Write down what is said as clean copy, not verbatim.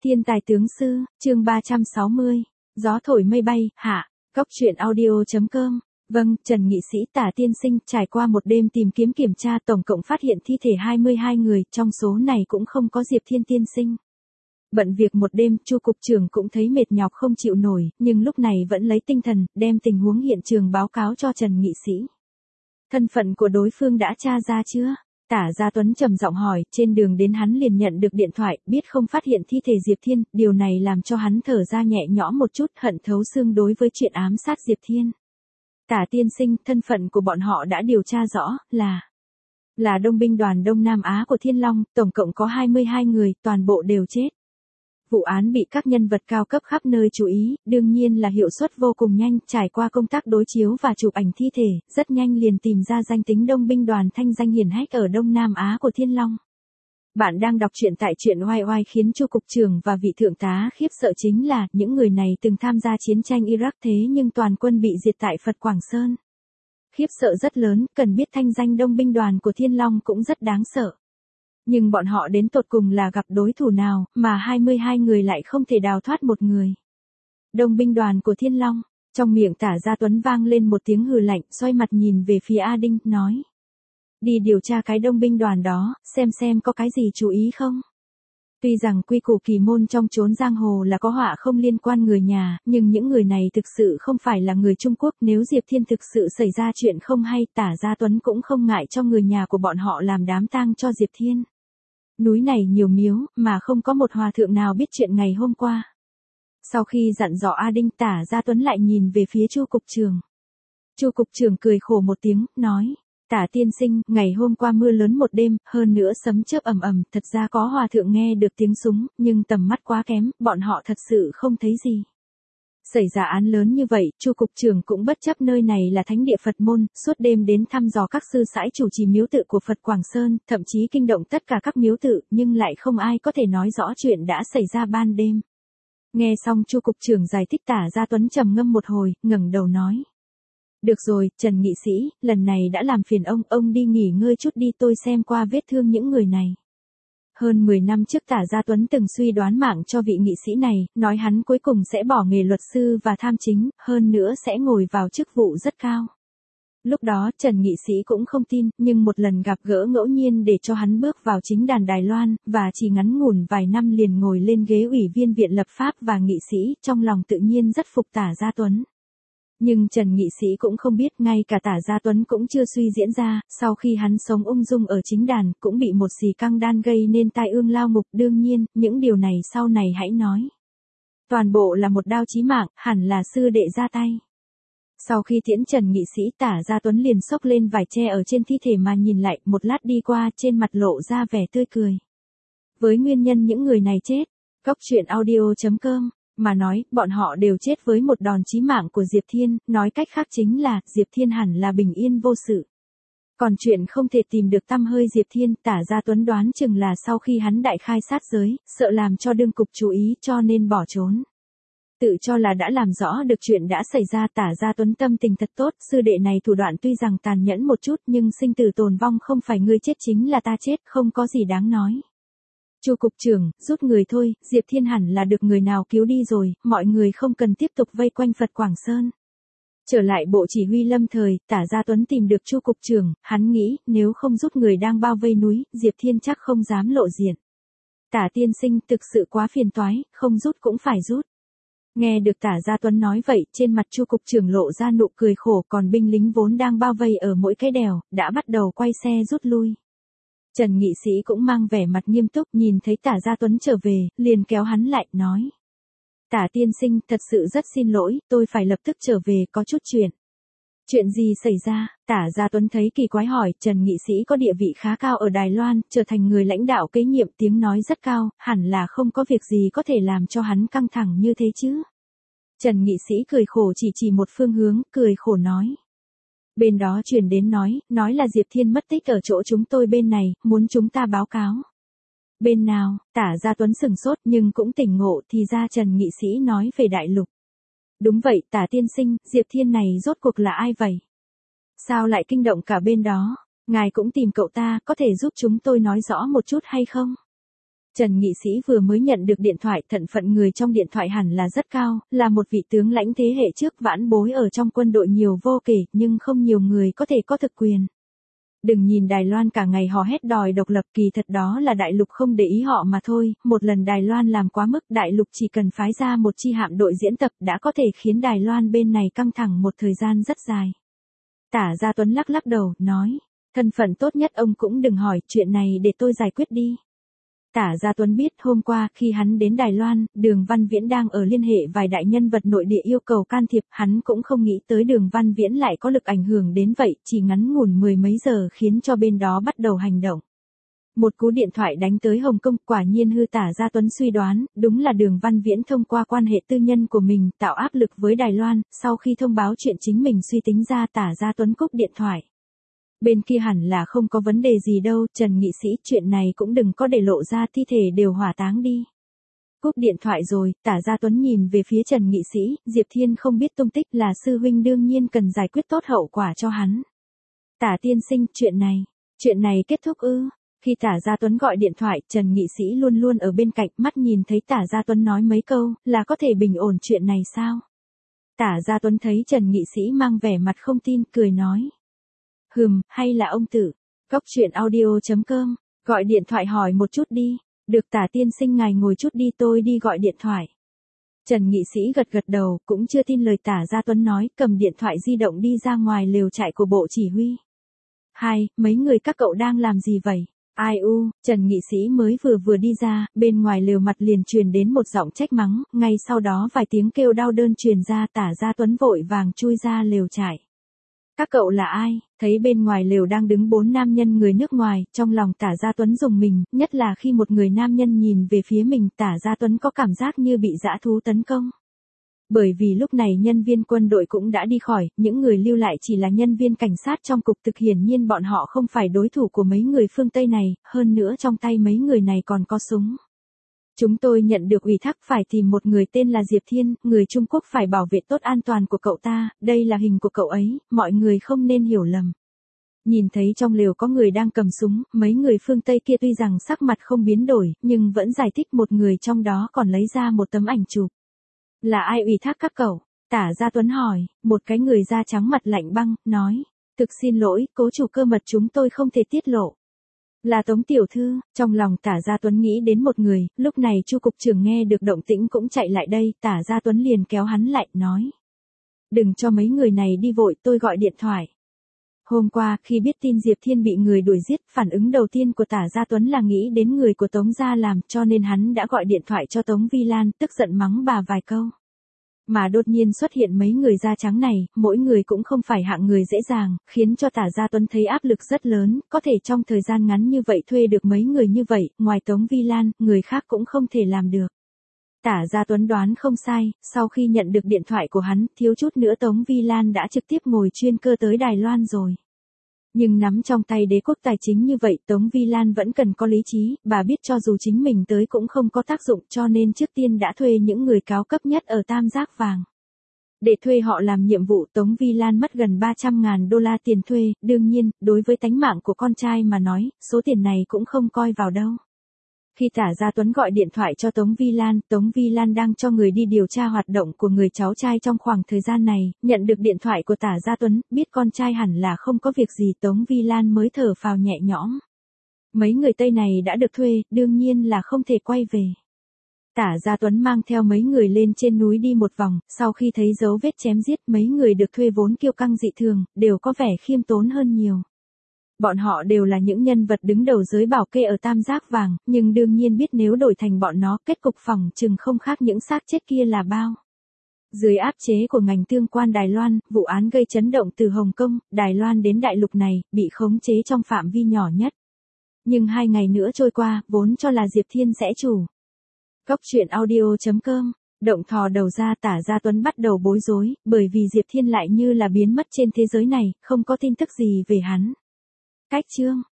Thiên tài tướng sư, chương 360, gió thổi mây bay, hạ, góc truyện audio.com. Vâng, Trần Nghị Sĩ Tả Tiên Sinh trải qua một đêm tìm kiếm kiểm tra tổng cộng phát hiện thi thể 22 người, trong số này cũng không có Diệp Thiên tiên sinh. Bận việc một đêm, Chu cục trưởng cũng thấy mệt nhọc không chịu nổi, nhưng lúc này vẫn lấy tinh thần, đem tình huống hiện trường báo cáo cho Trần Nghị Sĩ. Thân phận của đối phương đã tra ra chưa? Tả Gia Tuấn trầm giọng hỏi, trên đường đến hắn liền nhận được điện thoại, biết không phát hiện thi thể Diệp Thiên, điều này làm cho hắn thở ra nhẹ nhõm một chút, hận thấu xương đối với chuyện ám sát Diệp Thiên. Tả tiên sinh, thân phận của bọn họ đã điều tra rõ, là Đông binh đoàn Đông Nam Á của Thiên Long, tổng cộng có 22 người, toàn bộ đều chết. Vụ án bị các nhân vật cao cấp khắp nơi chú ý, đương nhiên là hiệu suất vô cùng nhanh, trải qua công tác đối chiếu và chụp ảnh thi thể, rất nhanh liền tìm ra danh tính Đông binh đoàn thanh danh hiển hách ở Đông Nam Á của Thiên Long. Bạn đang đọc truyện tại truyện oai oai khiến Chu cục trưởng và vị thượng tá khiếp sợ chính là, những người này từng tham gia chiến tranh Iraq thế nhưng toàn quân bị diệt tại Phật Quảng Sơn. Khiếp sợ rất lớn, cần biết thanh danh Đông binh đoàn của Thiên Long cũng rất đáng sợ. Nhưng bọn họ đến tột cùng là gặp đối thủ nào, mà 22 người lại không thể đào thoát một người. Đông binh đoàn của Thiên Long, trong miệng Tả Gia Tuấn vang lên một tiếng hừ lạnh, xoay mặt nhìn về phía A Đinh, nói. Đi điều tra cái đông binh đoàn đó, xem có cái gì chú ý không? Tuy rằng quy củ kỳ môn trong chốn giang hồ là có họa không liên quan người nhà, nhưng những người này thực sự không phải là người Trung Quốc, nếu Diệp Thiên thực sự xảy ra chuyện không hay, Tả Gia Tuấn cũng không ngại cho người nhà của bọn họ làm đám tang cho Diệp Thiên. Núi này nhiều miếu, mà không có một hòa thượng nào biết chuyện ngày hôm qua. Sau khi dặn dò A Đinh, Tả Gia Tuấn lại nhìn về phía Chu cục trưởng. Chu cục trưởng cười khổ một tiếng, nói. Tả tiên sinh, ngày hôm qua mưa lớn một đêm, hơn nữa sấm chớp ầm ầm, thật ra có hòa thượng nghe được tiếng súng, nhưng tầm mắt quá kém, bọn họ thật sự không thấy gì. Xảy ra án lớn như vậy, Chu cục trưởng cũng bất chấp nơi này là thánh địa Phật môn, suốt đêm đến thăm dò các sư sãi chủ trì miếu tự của Phật Quảng Sơn, thậm chí kinh động tất cả các miếu tự, nhưng lại không ai có thể nói rõ chuyện đã xảy ra ban đêm. Nghe xong Chu cục trưởng giải thích, Tả Gia Tuấn trầm ngâm một hồi, ngẩng đầu nói. Được rồi, Trần Nghị Sĩ, lần này đã làm phiền ông đi nghỉ ngơi chút đi, tôi xem qua vết thương những người này. Hơn 10 năm trước Tả Gia Tuấn từng suy đoán mạng cho vị nghị sĩ này, nói hắn cuối cùng sẽ bỏ nghề luật sư và tham chính, hơn nữa sẽ ngồi vào chức vụ rất cao. Lúc đó Trần Nghị Sĩ cũng không tin, nhưng một lần gặp gỡ ngẫu nhiên để cho hắn bước vào chính đàn Đài Loan, và chỉ ngắn ngủn vài năm liền ngồi lên ghế ủy viên viện lập pháp và nghị sĩ, trong lòng tự nhiên rất phục Tả Gia Tuấn. Nhưng Trần Nghị Sĩ cũng không biết, ngay cả Tả Gia Tuấn cũng chưa suy diễn ra, sau khi hắn sống ung dung ở chính đàn, cũng bị một xì căng đan gây nên tai ương lao ngục, đương nhiên, những điều này sau này hãy nói. Toàn bộ là một đao chí mạng, hẳn là sư đệ ra tay. Sau khi tiễn Trần Nghị Sĩ, Tả Gia Tuấn liền xốc lên vải tre ở trên thi thể mà nhìn lại, một lát đi qua, trên mặt lộ ra vẻ tươi cười. Với nguyên nhân những người này chết, góc truyện audio.com. Mà nói, bọn họ đều chết với một đòn chí mạng của Diệp Thiên, nói cách khác chính là, Diệp Thiên hẳn là bình yên vô sự. Còn chuyện không thể tìm được tăm hơi Diệp Thiên, Tả Gia Tuấn đoán chừng là sau khi hắn đại khai sát giới, sợ làm cho đương cục chú ý cho nên bỏ trốn. Tự cho là đã làm rõ được chuyện đã xảy ra, Tả Gia Tuấn tâm tình thật tốt, sư đệ này thủ đoạn tuy rằng tàn nhẫn một chút nhưng sinh tử tồn vong không phải ngươi chết chính là ta chết, không có gì đáng nói. Chu cục trưởng, rút người thôi, Diệp Thiên hẳn là được người nào cứu đi rồi, mọi người không cần tiếp tục vây quanh Phật Quảng Sơn. Trở lại bộ chỉ huy lâm thời, Tả Gia Tuấn tìm được Chu cục trưởng, hắn nghĩ, nếu không rút người đang bao vây núi, Diệp Thiên chắc không dám lộ diện. Tả tiên sinh, thực sự quá phiền toái, không rút cũng phải rút. Nghe được Tả Gia Tuấn nói vậy, trên mặt Chu cục trưởng lộ ra nụ cười khổ, còn binh lính vốn đang bao vây ở mỗi cái đèo, đã bắt đầu quay xe rút lui. Trần Nghị Sĩ cũng mang vẻ mặt nghiêm túc, nhìn thấy Tả Gia Tuấn trở về, liền kéo hắn lại, nói. Tả tiên sinh, thật sự rất xin lỗi, tôi phải lập tức trở về, có chút chuyện. Chuyện gì xảy ra? Tả Gia Tuấn thấy kỳ quái hỏi, Trần Nghị Sĩ có địa vị khá cao ở Đài Loan, trở thành người lãnh đạo kế nhiệm, tiếng nói rất cao, hẳn là không có việc gì có thể làm cho hắn căng thẳng như thế chứ. Trần Nghị Sĩ cười khổ chỉ một phương hướng, cười khổ nói. Bên đó truyền đến nói là Diệp Thiên mất tích ở chỗ chúng tôi bên này, muốn chúng ta báo cáo. Bên nào? Tả Gia Tuấn sừng sốt nhưng cũng tỉnh ngộ, thì ra Trần Nghị Sĩ nói về đại lục. Đúng vậy, Tả tiên sinh, Diệp Thiên này rốt cuộc là ai vậy? Sao lại kinh động cả bên đó? Ngài cũng tìm cậu ta, có thể giúp chúng tôi nói rõ một chút hay không? Trần nghị sĩ vừa mới nhận được điện thoại, thân phận người trong điện thoại hẳn là rất cao, là một vị tướng lãnh thế hệ trước vãn bối ở trong quân đội nhiều vô kể, nhưng không nhiều người có thể có thực quyền. Đừng nhìn Đài Loan cả ngày hò hét đòi độc lập, kỳ thật đó là đại lục không để ý họ mà thôi, một lần Đài Loan làm quá mức, đại lục chỉ cần phái ra một chi hạm đội diễn tập đã có thể khiến Đài Loan bên này căng thẳng một thời gian rất dài. Tả Gia Tuấn lắc lắc đầu, nói, thân phận tốt nhất ông cũng đừng hỏi, chuyện này để tôi giải quyết đi. Tả Gia Tuấn biết hôm qua khi hắn đến Đài Loan, Đường Văn Viễn đang ở liên hệ vài đại nhân vật nội địa yêu cầu can thiệp, hắn cũng không nghĩ tới Đường Văn Viễn lại có lực ảnh hưởng đến vậy, chỉ ngắn ngủn mười mấy giờ khiến cho bên đó bắt đầu hành động. Một cú điện thoại đánh tới Hồng Kông, quả nhiên hư Tả Gia Tuấn suy đoán, đúng là Đường Văn Viễn thông qua quan hệ tư nhân của mình tạo áp lực với Đài Loan, sau khi thông báo chuyện chính mình suy tính ra, Tả Gia Tuấn cúp điện thoại. Bên kia hẳn là không có vấn đề gì đâu, Trần nghị sĩ, chuyện này cũng đừng có để lộ ra, thi thể đều hỏa táng đi. Cúp điện thoại rồi, Tả Gia Tuấn nhìn về phía Trần nghị sĩ, Diệp Thiên không biết tung tích, là sư huynh đương nhiên cần giải quyết tốt hậu quả cho hắn. Tả tiên sinh, chuyện này kết thúc ư? Khi Tả Gia Tuấn gọi điện thoại, Trần nghị sĩ luôn luôn ở bên cạnh, mắt nhìn thấy Tả Gia Tuấn nói mấy câu, là có thể bình ổn chuyện này sao? Tả Gia Tuấn thấy Trần nghị sĩ mang vẻ mặt không tin, cười nói. Hay là ông tự. Cóc truyện audio.com, gọi điện thoại hỏi một chút đi. Được Tả tiên sinh, ngài ngồi chút đi, tôi đi gọi điện thoại. Trần nghị sĩ gật gật đầu, cũng chưa tin lời Tả Gia Tuấn nói, cầm điện thoại di động đi ra ngoài lều trại của bộ chỉ huy. Mấy người các cậu đang làm gì vậy? Ai u, Trần nghị sĩ mới vừa đi ra, bên ngoài lều mặt liền truyền đến một giọng trách mắng, ngay sau đó vài tiếng kêu đau đớn truyền ra, Tả Gia Tuấn vội vàng chui ra lều trại. Các cậu là ai? Thấy bên ngoài lều đang đứng 4 nam nhân người nước ngoài, trong lòng Tả Gia Tuấn rùng mình, nhất là khi một người nam nhân nhìn về phía mình, Tả Gia Tuấn có cảm giác như bị dã thú tấn công. Bởi vì lúc này nhân viên quân đội cũng đã đi khỏi, những người lưu lại chỉ là nhân viên cảnh sát trong cục, thực hiển nhiên bọn họ không phải đối thủ của mấy người phương Tây này, hơn nữa trong tay mấy người này còn có súng. Chúng tôi nhận được ủy thác phải tìm một người tên là Diệp Thiên, người Trung Quốc, phải bảo vệ tốt an toàn của cậu ta, đây là hình của cậu ấy, mọi người không nên hiểu lầm. Nhìn thấy trong lều có người đang cầm súng, mấy người phương Tây kia tuy rằng sắc mặt không biến đổi, nhưng vẫn giải thích, một người trong đó còn lấy ra một tấm ảnh chụp. Là ai ủy thác các cậu? Tả Gia Tuấn hỏi, một cái người da trắng mặt lạnh băng, nói, thực xin lỗi, cố chủ, cơ mật chúng tôi không thể tiết lộ. Là Tống tiểu thư. Trong lòng Tả Gia Tuấn nghĩ đến một người, lúc này Chu cục trưởng nghe được động tĩnh cũng chạy lại đây, Tả Gia Tuấn liền kéo hắn lại, nói. Đừng cho mấy người này đi vội, tôi gọi điện thoại. Hôm qua, khi biết tin Diệp Thiên bị người đuổi giết, phản ứng đầu tiên của Tả Gia Tuấn là nghĩ đến người của Tống gia làm, cho nên hắn đã gọi điện thoại cho Tống Vi Lan, tức giận mắng bà vài câu. Mà đột nhiên xuất hiện mấy người da trắng này, mỗi người cũng không phải hạng người dễ dàng, khiến cho Tả Gia Tuấn thấy áp lực rất lớn, có thể trong thời gian ngắn như vậy thuê được mấy người như vậy, ngoài Tống Vi Lan, người khác cũng không thể làm được. Tả Gia Tuấn đoán không sai, sau khi nhận được điện thoại của hắn, thiếu chút nữa Tống Vi Lan đã trực tiếp ngồi chuyên cơ tới Đài Loan rồi. Nhưng nắm trong tay đế quốc tài chính như vậy, Tống Vi Lan vẫn cần có lý trí, bà biết cho dù chính mình tới cũng không có tác dụng, cho nên trước tiên đã thuê những người cao cấp nhất ở Tam Giác Vàng. Để thuê họ làm nhiệm vụ, Tống Vi Lan mất gần 300.000 đô la tiền thuê, đương nhiên, đối với tánh mạng của con trai mà nói, số tiền này cũng không coi vào đâu. Khi Tả Gia Tuấn gọi điện thoại cho Tống Vi Lan đang cho người đi điều tra hoạt động của người cháu trai trong khoảng thời gian này, nhận được điện thoại của Tả Gia Tuấn, biết con trai hẳn là không có việc gì, Tống Vi Lan mới thở phào nhẹ nhõm. Mấy người Tây này đã được thuê, đương nhiên là không thể quay về. Tả Gia Tuấn mang theo mấy người lên trên núi đi một vòng, sau khi thấy dấu vết chém giết, mấy người được thuê vốn kiêu căng dị thường, đều có vẻ khiêm tốn hơn nhiều. Bọn họ đều là những nhân vật đứng đầu giới bảo kê ở Tam Giác Vàng, nhưng đương nhiên biết nếu đổi thành bọn nó, kết cục phỏng chừng không khác những xác chết kia là bao. Dưới áp chế của ngành tương quan Đài Loan, vụ án gây chấn động từ Hồng Kông, Đài Loan đến đại lục này, bị khống chế trong phạm vi nhỏ nhất. Nhưng 2 ngày nữa trôi qua, vốn cho là Diệp Thiên sẽ chủ. Cóc truyện audio.com, động thò đầu ra, Tả Gia Tuấn bắt đầu bối rối, bởi vì Diệp Thiên lại như là biến mất trên thế giới này, không có tin tức gì về hắn. Cách chương